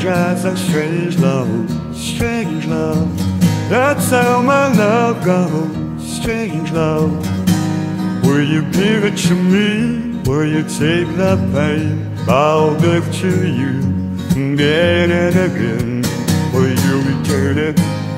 Strange eyes and strange love, strange love. That's how my love goes, strange love. Will you give it to me? Will you take the pain? I'll give to you again and again. Will you return it?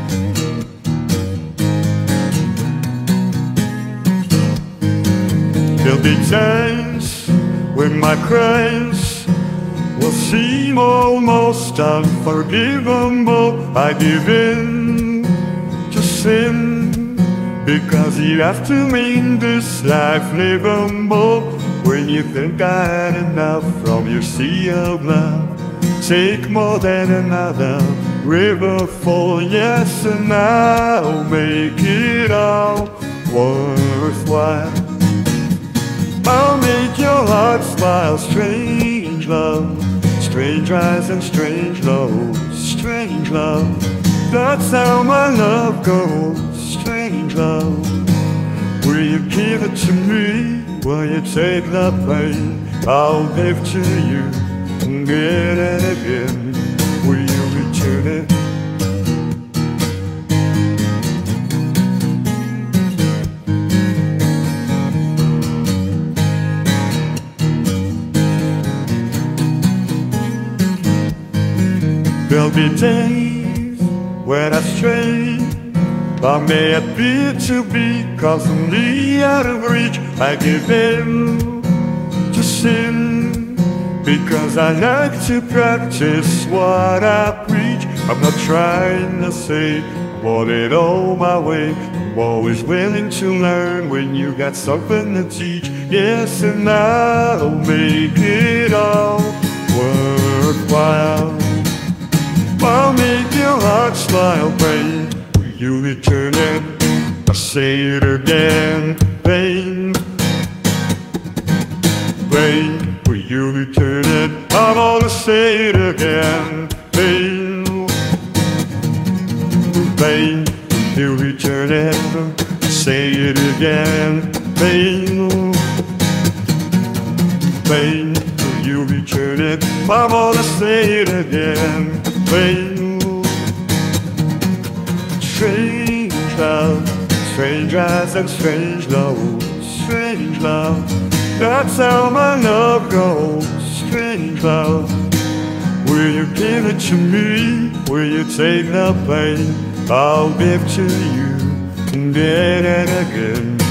There'll be times when my crimes will seem almost unforgivable. I give in to sin because you have to make this life livable. When you think I had enough from your sea of love, take more than another river fall. Yes, and I'll make it all worthwhile. I'll make your heart smile, strange love. Strange eyes and strange love, strange love. That's how my love goes, strange love. Will you give it to me? Will you take the pain? I'll give to you again and again. Will you return it? There'll be days when I stray, I may appear to be constantly out of reach. I give in to sin because I like to practice what I preach. I'm not trying to say I want it all my way. I'm always willing to learn when you got something to teach. Yes, and I'll make it all worthwhile. I'll make your heart smile, pain. Will you return it? I'll say it again, pain. Pain, will you return it? I'm gonna say it again, pain. Pain, will you return it? I'll say it again, pain. Pain, will you return it? I'm gonna say it again. Strange love, strange eyes and strange love, strange love. That's how my love goes, strange love. Will you give it to me? Will you take the pain? I'll give to you again and again.